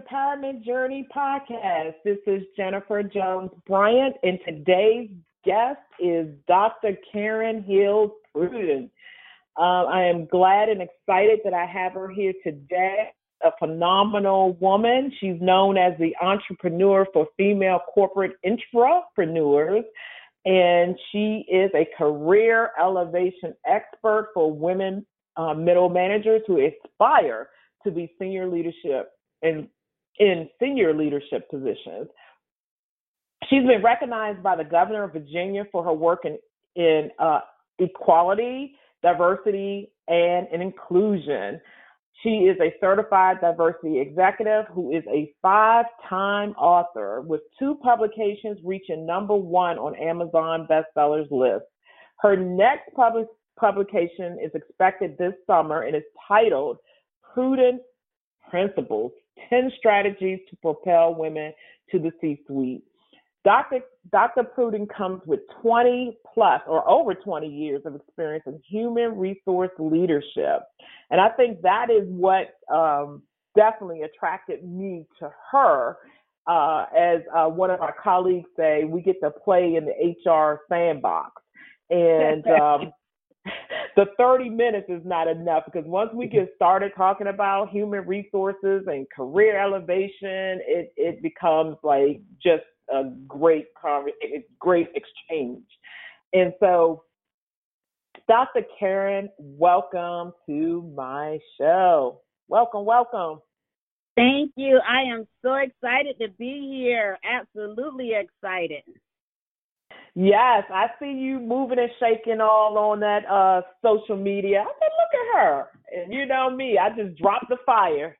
Empowerment Journey podcast. This is Jennifer Jones Bryant, and today's guest is Dr. Karen Hills Pruden. I am glad and excited that I have her here today. A phenomenal woman. She's known as the entrepreneur for female corporate intrapreneurs, and she is a career elevation expert for women middle managers who aspire to be senior leadership in senior leadership positions. She's been recognized by the governor of Virginia for her work in equality, diversity, and inclusion. She is a certified diversity executive who is a 5-time author with 2 publications reaching #1 on Amazon bestsellers list. Her next publication is expected this summer and is titled Pruden Principles, 10 Strategies to Propel Women to the C-Suite. Dr. Pruden comes with 20 plus or over 20 years of experience in human resource leadership. And I think that is what definitely attracted me to her. As one of our colleagues say, we get to play in the HR sandbox. And the 30 minutes is not enough, because once we get started talking about human resources and career elevation, it becomes like just a great exchange. And so, Dr. Karen, welcome to my show. Welcome. Thank you. I am so excited to be here. Absolutely excited. Yes, I see you moving and shaking all on that social media. I said, look at her. And you know me, I just drop the fire.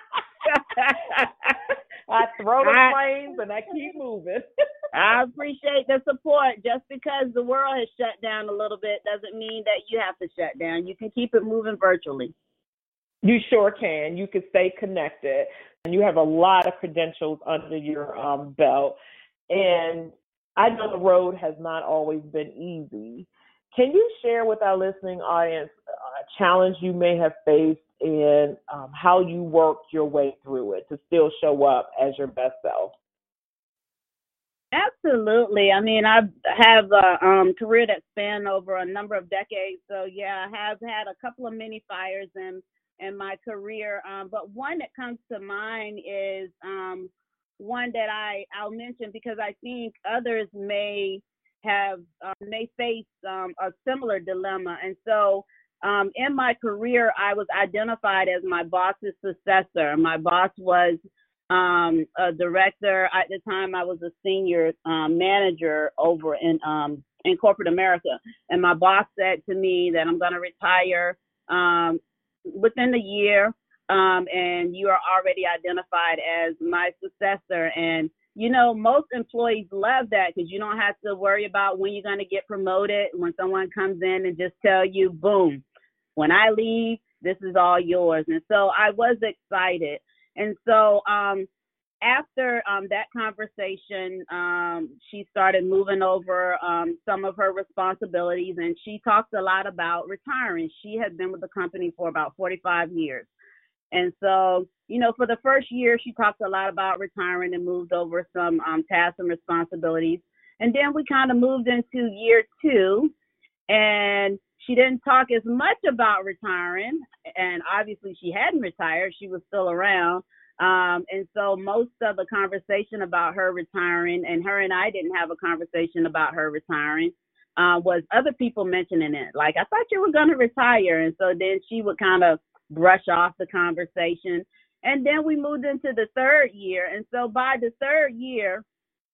I throw the flames and I keep moving. I appreciate the support. Just because the world has shut down a little bit doesn't mean that you have to shut down. You can keep it moving virtually. You sure can. You can stay connected. And you have a lot of credentials under your belt. And I know the road has not always been easy. Can you share with our listening audience a challenge you may have faced and how you worked your way through it to still show up as your best self? Absolutely. I mean, I have a career that spanned over a number of decades. So, yeah, I have had a couple of mini fires in my career. But one that comes to mind is one that I'll mention because I think others may face a similar dilemma. And so in my career, I was identified as my boss's successor. My boss was a director. At the time, I was a senior manager over in corporate America. And my boss said to me that I'm going to retire within the year. And you are already identified as my successor. And, you know, most employees love that because you don't have to worry about when you're going to get promoted. When someone comes in and just tell you, boom, when I leave, this is all yours. And so I was excited. And so after that conversation, she started moving over some of her responsibilities, and she talked a lot about retiring. She had been with the company for about 45 years. And so, you know, for the first year, she talked a lot about retiring and moved over some tasks and responsibilities. And then we kind of moved into year 2, and she didn't talk as much about retiring. And obviously she hadn't retired. She was still around. And so most of the conversation about her retiring, and her and I didn't have a conversation about her retiring, was other people mentioning it. Like, I thought you were going to retire. And so then she would kind of brush off the conversation. And then we moved into the 3rd year. And so by the 3rd year,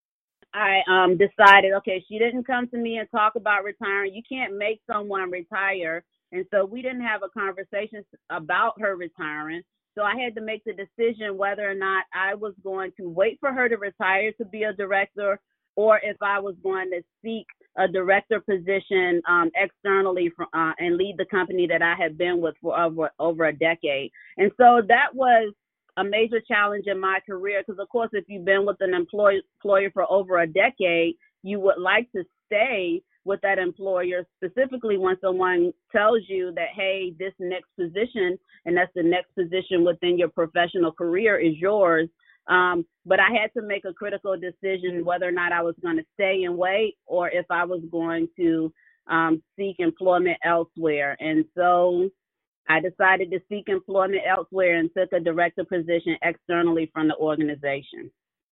I decided, okay, she didn't come to me and talk about retiring. You can't make someone retire. And so we didn't have a conversation about her retiring. So I had to make the decision whether or not I was going to wait for her to retire to be a director, or if I was going to seek a director position externally and lead the company that I had been with for over a decade. And so that was a major challenge in my career because, of course, if you've been with an employer for over a decade, you would like to stay with that employer, specifically when someone tells you that, hey, this next position, and that's the next position within your professional career, is yours. But I had to make a critical decision whether or not I was going to stay and wait or if I was going to seek employment elsewhere. And so I decided to seek employment elsewhere and took a director position externally from the organization.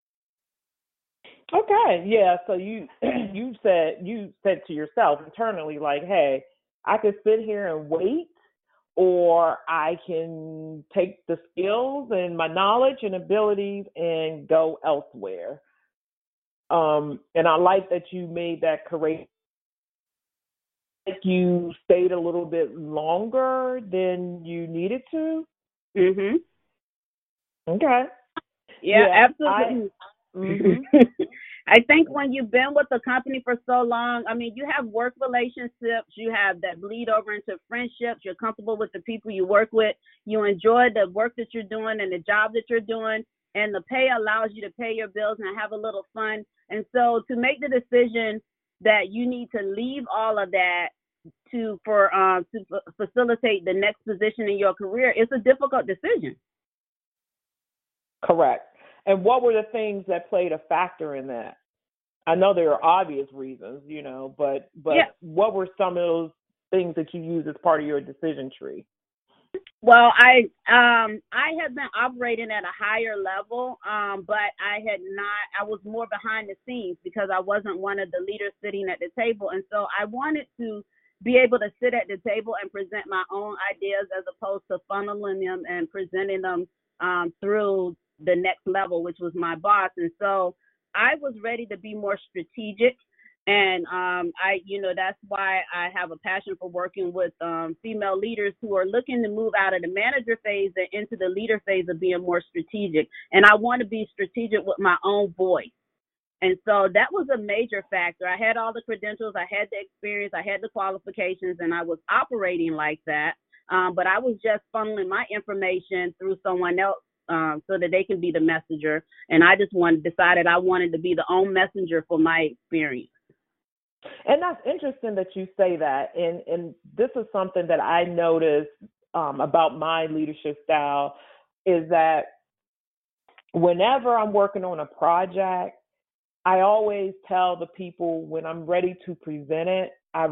Okay, yeah. So you you said to yourself internally, like, hey, I could sit here and wait, or I can take the skills and my knowledge and abilities and go elsewhere. And I like that you made that courageous. Like you stayed a little bit longer than you needed to. Mhm. Okay. Yeah, Yeah. absolutely. Mhm. I think when you've been with the company for so long, I mean, you have work relationships, you have that bleed over into friendships, you're comfortable with the people you work with, you enjoy the work that you're doing and the job that you're doing, and the pay allows you to pay your bills and have a little fun. And so to make the decision that you need to leave all of that to facilitate the next position in your career, it's a difficult decision. Correct. And what were the things that played a factor in that? I know there are obvious reasons, but Yeah. what were some of those things that you use as part of your decision tree? Well, I had been operating at a higher level, but I was more behind the scenes because I wasn't one of the leaders sitting at the table, and so I wanted to be able to sit at the table and present my own ideas as opposed to funneling them and presenting them through the next level, which was my boss. And so I was ready to be more strategic. And that's why I have a passion for working with female leaders who are looking to move out of the manager phase and into the leader phase of being more strategic. And I want to be strategic with my own voice. And so that was a major factor. I had all the credentials, I had the experience, I had the qualifications, and I was operating like that. But I was just funneling my information through someone else so that they can be the messenger. And I just decided I wanted to be the own messenger for my experience. And that's interesting that you say that. And this is something that I noticed about my leadership style is that whenever I'm working on a project, I always tell the people when I'm ready to present it, I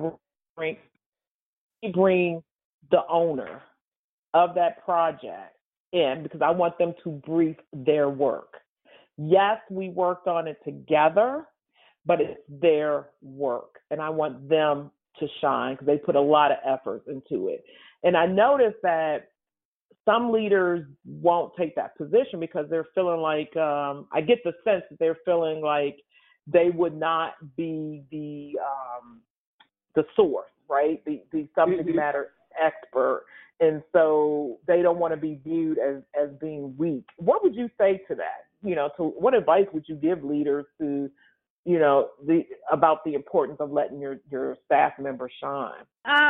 bring the owner of that project in because I want them to brief their work. Yes, we worked on it together, but it's their work, and I want them to shine because they put a lot of effort into it. And I noticed that some leaders won't take that position because they're feeling like I get the sense that they're feeling like they would not be the source, right? The subject Mm-hmm. matter expert, and so they don't want to be viewed as being weak. What would you say to that? To what advice would you give leaders to about the importance of letting your staff members shine?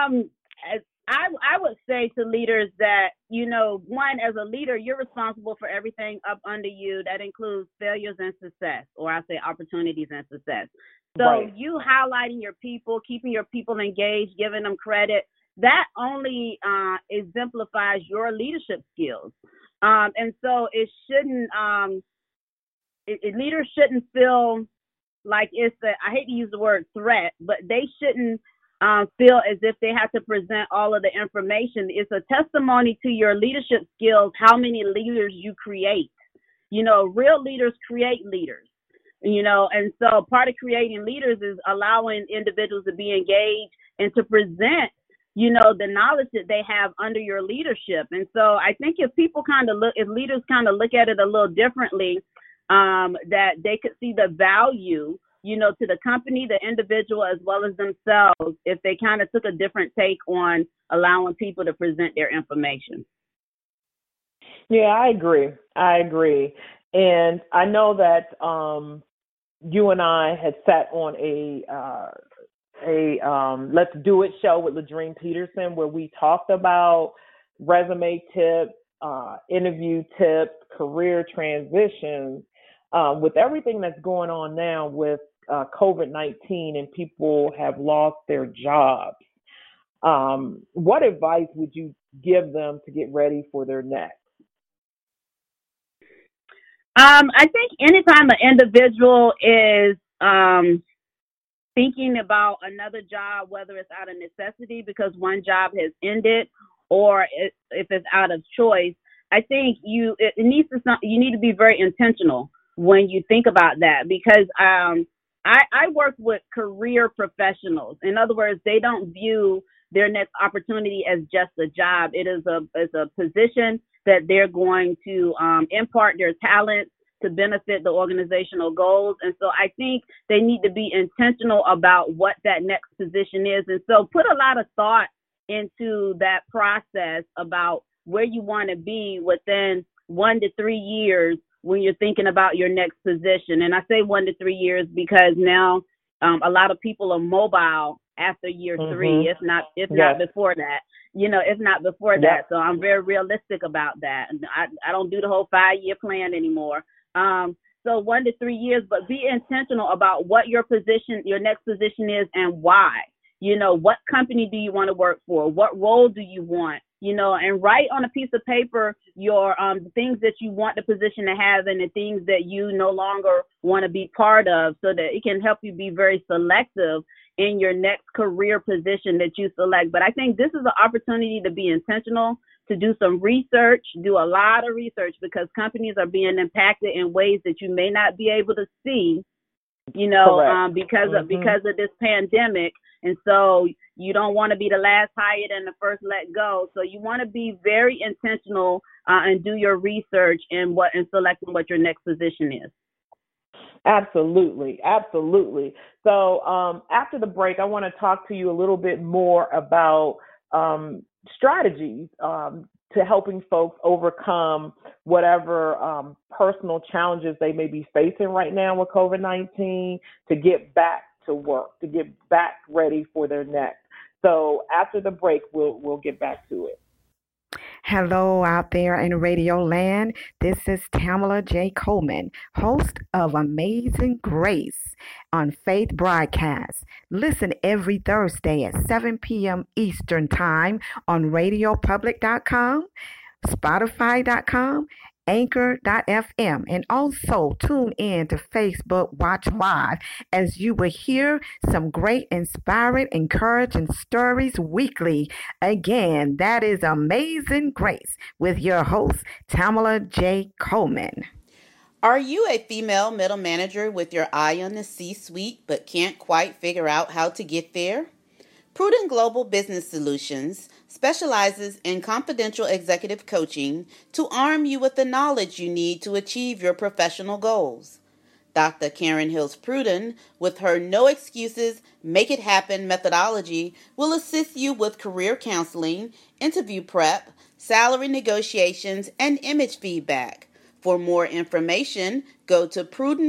I would say to leaders that, one, as a leader, you're responsible for everything up under you. That includes failures and success, or I say opportunities and success. So Right. you highlighting your people, keeping your people engaged, giving them credit, that only exemplifies your leadership skills. And so leaders shouldn't feel like I hate to use the word threat, but they shouldn't feel as if they have to present all of the information. It's a testimony to your leadership skills, how many leaders you create. Real leaders create leaders, and so part of creating leaders is allowing individuals to be engaged and to present, the knowledge that they have under your leadership. And so I think if leaders kind of look at it a little differently, that they could see the value, to the company, the individual, as well as themselves, if they kind of took a different take on allowing people to present their information. Yeah, I agree. And I know that you and I had sat on a Let's Do It show with Ladrine Peterson where we talked about resume tips, interview tips, career transitions. With everything that's going on now with COVID-19 and people have lost their jobs, what advice would you give them to get ready for their next? I think anytime an individual is thinking about another job, whether it's out of necessity because one job has ended, or if it's out of choice, I think you need to be very intentional when you think about that because I work with career professionals. In other words, they don't view their next opportunity as just a job. It's a position that they're going to impart their talents to benefit the organizational goals. And so I think they need to be intentional about what that next position is. And so put a lot of thought into that process about where you want to be within 1 to 3 years when you're thinking about your next position. And I say 1 to 3 years because now a lot of people are mobile after year three, if not before that. If not before that. So I'm very realistic about that. I don't do the whole 5-year plan anymore. So 1 to 3 years, but be intentional about what your next position is and why. What company do you want to work for? What role do you want? And write on a piece of paper your things that you want the position to have and the things that you no longer want to be part of so that it can help you be very selective in your next career position that you select. But I think this is an opportunity to be intentional, to do some research, do a lot of research because companies are being impacted in ways that you may not be able to see, because of this pandemic. And so you don't want to be the last hired and the first let go. So you want to be very intentional and do your research in selecting what your next position is. Absolutely. So after the break, I want to talk to you a little bit more about strategies to helping folks overcome whatever personal challenges they may be facing right now with COVID-19 to get back to work, to get back ready for their next. So after the break, we'll get back to it. Hello out there in Radio Land. This is Tamala J. Coleman, host of Amazing Grace on Faith Broadcast. Listen every Thursday at 7 p.m. Eastern Time on RadioPublic.com, Spotify.com, Anchor.fm, and also tune in to Facebook Watch Live as you will hear some great, inspiring, encouraging stories weekly. Again, that is Amazing Grace with your host, Tamala J. Coleman. Are you a female middle manager with your eye on the C-suite but can't quite figure out how to get there? Prudent Global Business Solutions specializes in confidential executive coaching to arm you with the knowledge you need to achieve your professional goals. Dr. Karen Hills Pruden, with her No Excuses, Make It Happen methodology, will assist you with career counseling, interview prep, salary negotiations, and image feedback. For more information, go to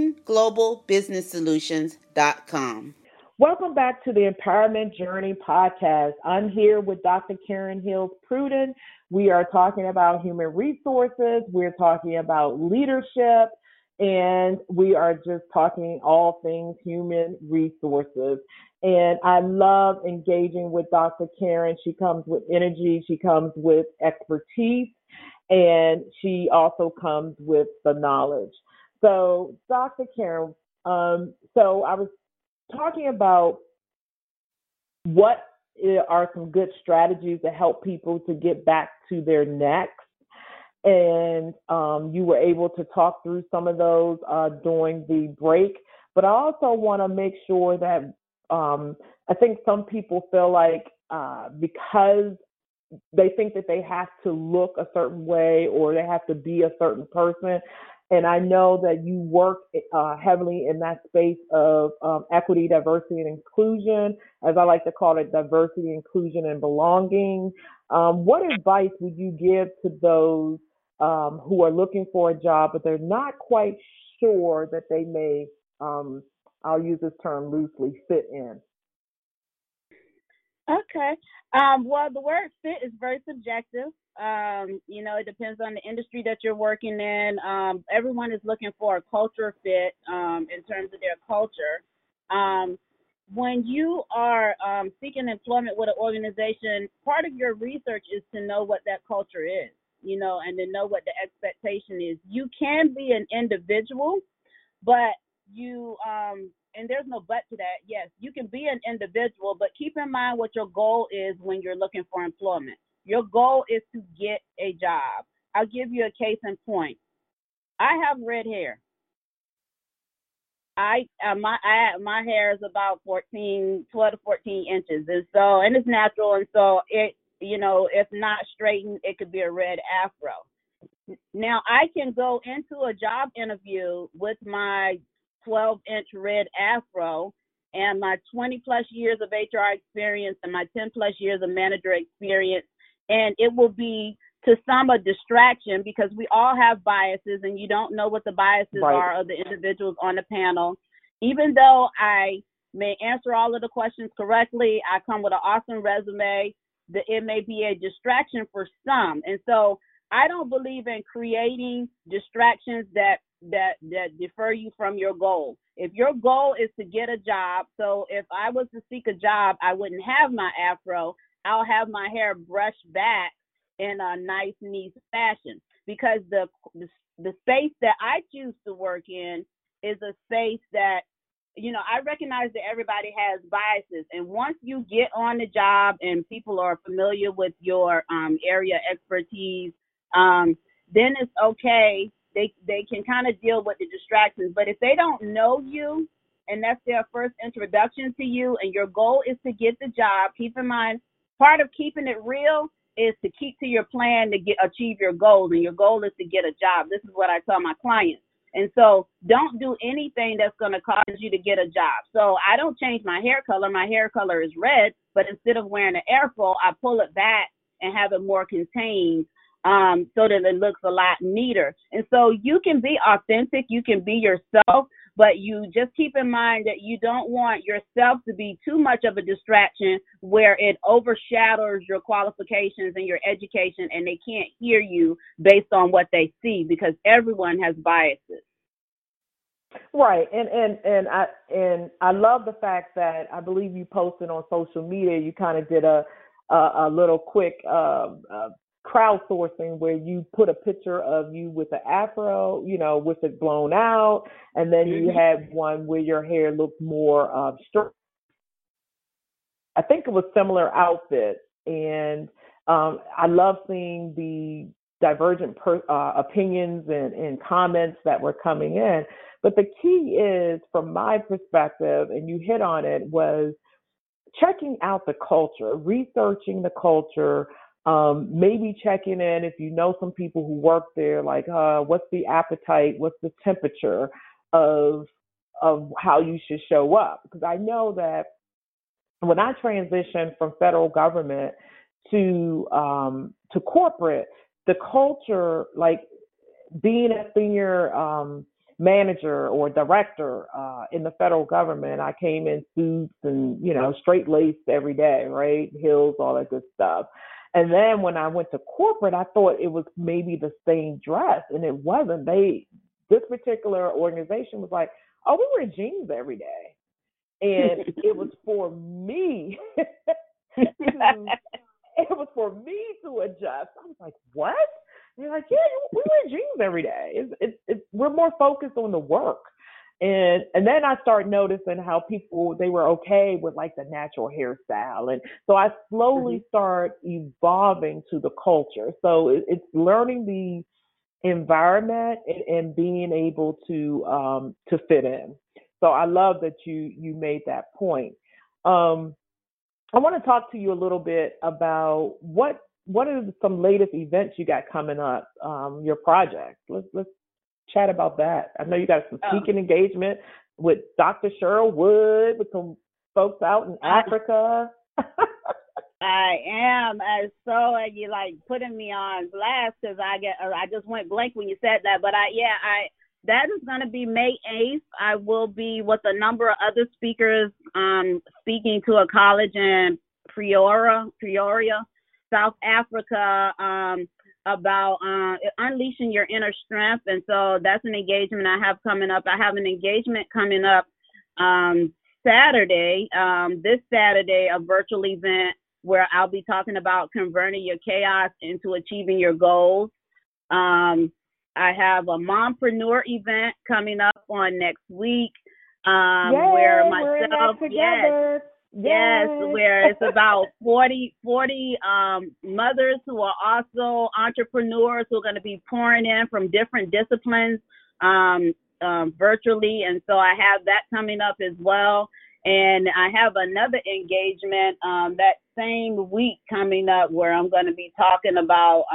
prudentglobalbusinesssolutions.com. Welcome back to the Empowerment Journey podcast. I'm here with Dr. Karen Hills Pruden. We are talking about human resources. We're talking about leadership, and we are just talking all things human resources. And I love engaging with Dr. Karen. She comes with energy. She comes with expertise, and she also comes with the knowledge. So, Dr. Karen, so I was talking about what are some good strategies to help people to get back to their next. And you were able to talk through some of those during the break. But I also want to make sure that I think some people feel like because they think that they have to look a certain way or they have to be a certain person. And I know that you work heavily in that space of equity, diversity, and inclusion, as I like to call it, diversity, inclusion, and belonging. What advice would you give to those who are looking for a job, but they're not quite sure that they may, I'll use this term loosely, fit in? Okay. Well, the word fit is very subjective. It depends on the industry that you're working in. Everyone is looking for a culture fit in terms of their culture. When you are seeking employment with an organization, part of your research is to know what that culture is. and to know what the expectation is. You can be an individual, but you, and there's no but to that. Yes, you can be an individual, but keep in mind what your goal is when you're looking for employment. Your goal is to get a job. I'll give you a case in point. I have red hair. My hair is about 12 to 14 inches, and it's natural, and so it, if not straightened, it could be a red afro. Now I can go into a job interview with my 12-inch red afro and my 20 plus years of HR experience and my 10 plus years of manager experience, and it will be to some a distraction because we all have biases and you don't know what the biases are of the individuals on the panel. Even though I may answer all of the questions correctly, I come with an awesome resume, that it may be a distraction for some. And so I don't believe in creating distractions that defer you from your goal. If your goal is to get a job, so if I was to seek a job, I wouldn't have my afro. I'll have my hair brushed back in a nice, neat fashion, because the space that I choose to work in is a space that, I recognize that everybody has biases. And once you get on the job and people are familiar with your area expertise, then it's okay. They can kind of deal with the distractions. But if they don't know you and that's their first introduction to you and your goal is to get the job, keep in mind, part of keeping it real is to keep to your plan to achieve your goals, and your goal is to get a job. This is what I tell my clients. And so don't do anything that's going to cause you to get a job. So I don't change my hair color. My hair color is red, but instead of wearing an afro, I pull it back and have it more contained so that it looks a lot neater. And so you can be authentic. You can be yourself, but you just keep in mind that you don't want yourself to be too much of a distraction where it overshadows your qualifications and your education, and they can't hear you based on what they see, because everyone has biases. Right, and I love the fact that I believe you posted on social media. You kind of did a little quick crowdsourcing where you put a picture of you with the afro, with it blown out, and then you had one where your hair looked more straight. I think it was similar outfits, and I love seeing the divergent opinions and comments that were coming in. But the key is, from my perspective, and you hit on it, was checking out the culture, researching the culture, maybe checking in if you know some people who work there, like what's the appetite, what's the temperature of how you should show up. Because I know that when I transitioned from federal government to corporate, the culture, like being a senior manager or director in the federal government, I came in suits and, straight laced every day, right? Heels, all that good stuff. And then when I went to corporate, I thought it was maybe the same dress, and it wasn't. This particular organization was like, oh, we wear jeans every day. And it was for me to adjust. I was like, what? And they're like, yeah, we wear jeans every day. We're more focused on the work. And then I started noticing how people, they were okay with like the natural hairstyle. And so I slowly start evolving to the culture. So it's learning the environment and being able to fit in. So I love that you made that point. I want to talk to you a little bit about what are some latest events you got coming up, your project. Let's chat about that. I know you got some speaking engagement with Dr. Cheryl Wood, with some folks out in Africa. I am. So you like putting me on blast because I just went blank when you said that. But that is going to be May 8th. I will be with a number of other speakers speaking to a college in Pretoria, South Africa, about unleashing your inner strength. And so that's an engagement I have coming up. I have an engagement coming up Saturday, this Saturday, a virtual event where I'll be talking about converting your chaos into achieving your goals. I have a mompreneur event coming up on next week. Where myself, we're in that together. Yes, where it's about 40 mothers who are also entrepreneurs who are going to be pouring in from different disciplines virtually. And so I have that coming up as well. And I have another engagement that same week coming up where I'm going to be talking about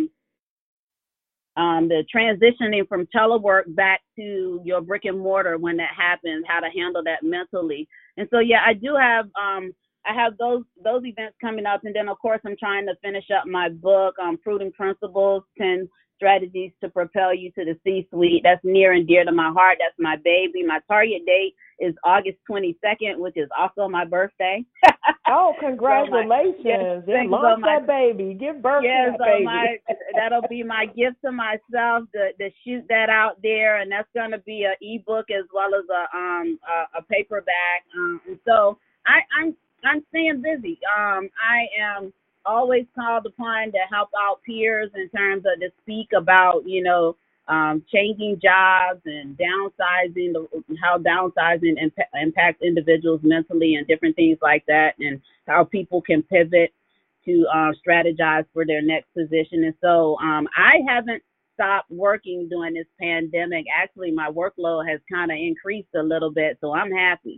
the transitioning from telework back to your brick and mortar when that happens, how to handle that mentally. And so, yeah, I do have, I have those events coming up. And then, of course, I'm trying to finish up my book, Prudent Principles, 10 Strategies to Propel You to the C-Suite. That's near and dear to my heart. That's my baby. My target date is August 22nd, which is also my birthday. Oh, congratulations. Launch that baby. Give birth to that baby. That'll be my gift to myself to shoot that out there. And that's going to be an ebook as well as a paperback. And so I'm staying busy. I am always called upon to help out peers in terms of to speak about, changing jobs and downsizing, how downsizing impacts individuals mentally and different things like that, and how people can pivot to strategize for their next position. And so I haven't stopped working during this pandemic. Actually, my workload has kind of increased a little bit, so I'm happy.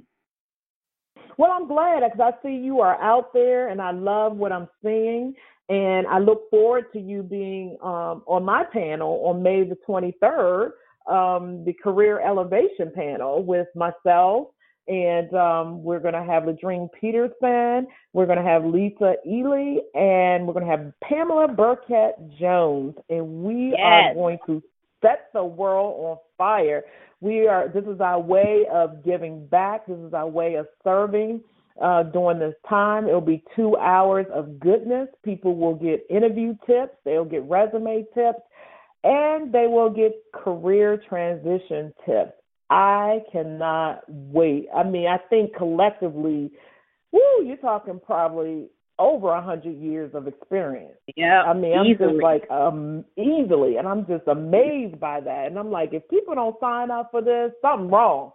Well, I'm glad because I see you are out there and I love what I'm seeing. And I look forward to you being on my panel on May the 23rd, the Career Elevation panel with myself. And we're going to have Ladrine Peterson. We're going to have Lisa Ely. And we're going to have Pamela Burkett-Jones. And we are going to set the world on fire. This is our way of giving back. This is our way of serving during this time. It'll be 2 hours of goodness. People will get interview tips. They'll get resume tips. And they will get career transition tips. I cannot wait. I mean, I think collectively, you're talking probably over 100 years of experience. Yeah, I mean, I'm easily. Just like easily, and I'm just amazed by that. And I'm like, if people don't sign up for this, something wrong.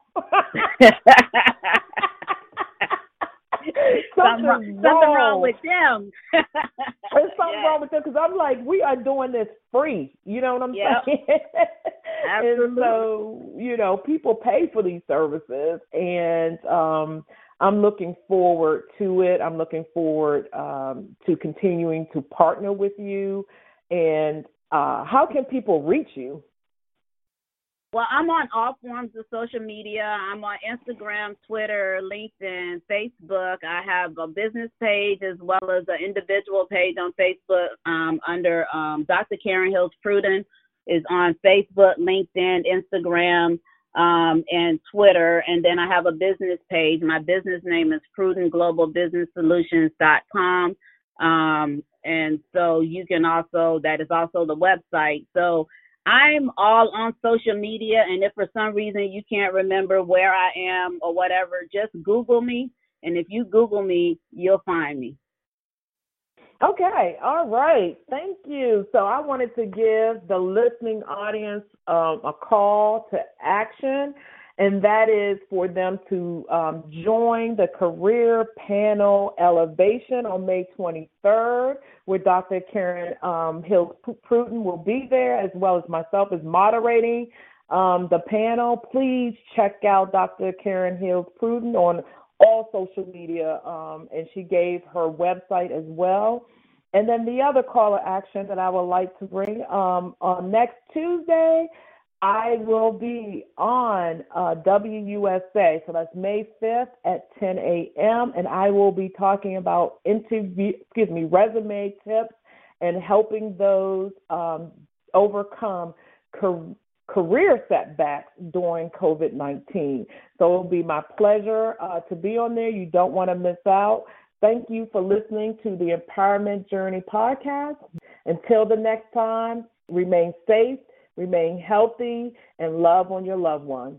Something wrong with them. There's something wrong with them because I'm like, we are doing this free. You know what I'm saying? Absolutely. And so, people pay for these services, and I'm looking forward to it. I'm looking forward to continuing to partner with you. And how can people reach you? Well, I'm on all forms of social media. I'm on Instagram, Twitter, LinkedIn, Facebook. I have a business page as well as an individual page on Facebook under Dr. Karen Hills Pruden is on Facebook, LinkedIn, Instagram, and Twitter. And then I have a business page. My business name is PrudenGlobalBusinessSolutions.com. And so you can that is also the website. So I'm all on social media, and if for some reason you can't remember where I am or whatever, just Google me, and if you Google me, you'll find me. Okay, all right, thank you. So I wanted to give the listening audience a call to action, and that is for them to join the Career Panel Elevation on May 23rd, where Dr. Karen Hills Pruden will be there, as well as myself as moderating the panel. Please check out Dr. Karen Hills Pruden on all social media, and she gave her website as well. And then the other call to action that I would like to bring on next Tuesday, I will be on WUSA, so that's May 5th at 10 a.m., and I will be talking about resume tips and helping those overcome career setbacks during COVID-19. So it'll be my pleasure to be on there. You don't want to miss out. Thank you for listening to the Empowerment Journey podcast. Until the next time, remain safe, remain healthy, and love on your loved ones.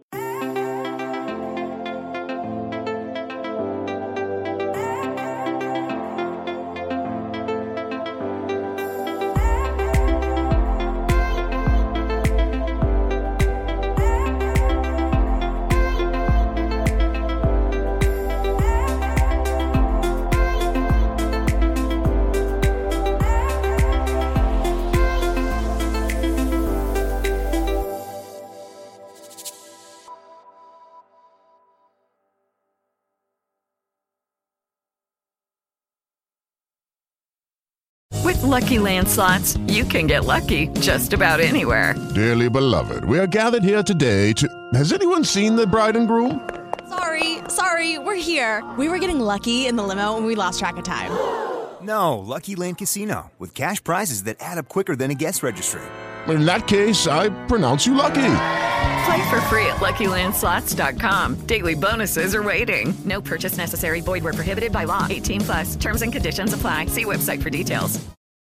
Lucky Land Slots, you can get lucky just about anywhere. Dearly beloved, we are gathered here today to... Has anyone seen the bride and groom? Sorry, we're here. We were getting lucky in the limo and we lost track of time. No, Lucky Land Casino, with cash prizes that add up quicker than a guest registry. In that case, I pronounce you lucky. Play for free at LuckyLandSlots.com. Daily bonuses are waiting. No purchase necessary. Void where prohibited by law. 18+. Terms and conditions apply. See website for details.